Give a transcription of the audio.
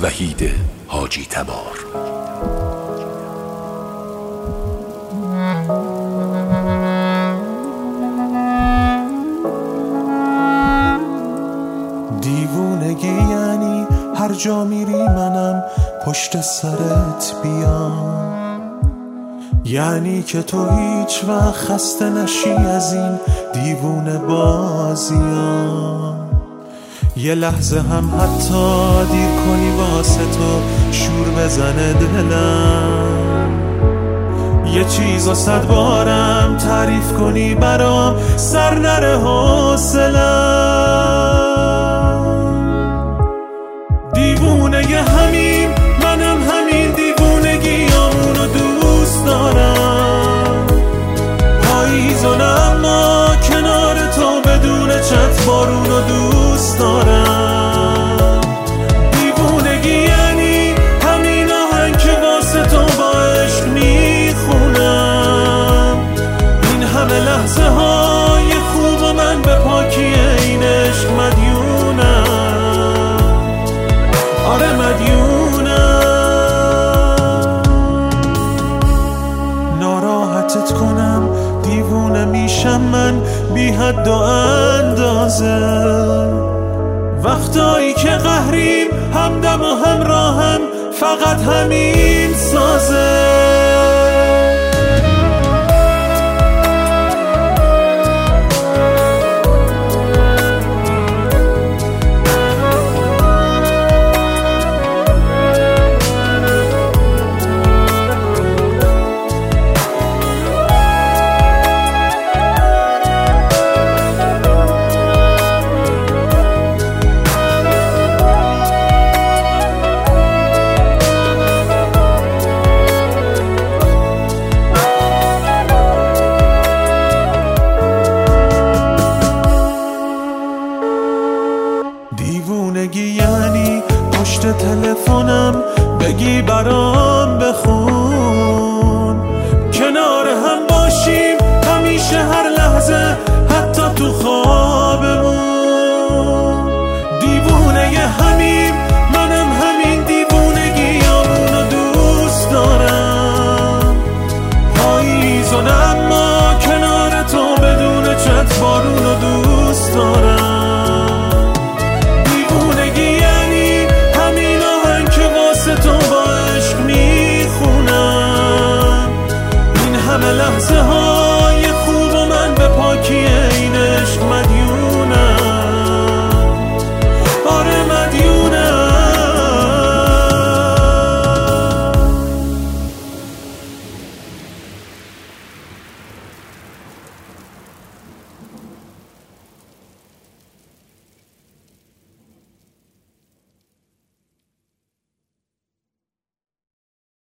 وحید حاجی تبار. دیوونگی یعنی هر جا میری منم پشت سرت بیام، یعنی که تو هیچ وقت خسته نشی از این دیوونه بازیام. یه لحظه هم حتی دیر کنی واسه تو شور بزنه دلم، یه چیزا 100 بارم تعریف کنی برام سر نره حوصله‌ام. دیوونه ی همین منم همین دیوونگیامونو دوست دارم، پاییزونه اما کنار تو بدون چت بارونو دوست دارم. دیوونگی یعنی همین آهنگ که واسه تو با عشق میخونم، این همه لحظه های خوب و من به پاکی این عشق مدیونم، آره مدیونم. ناراحتت کنم دیوونه میشم من بی حد و اندازه، وقتایی که قهریم همدم و همراهم فقط همین سازه.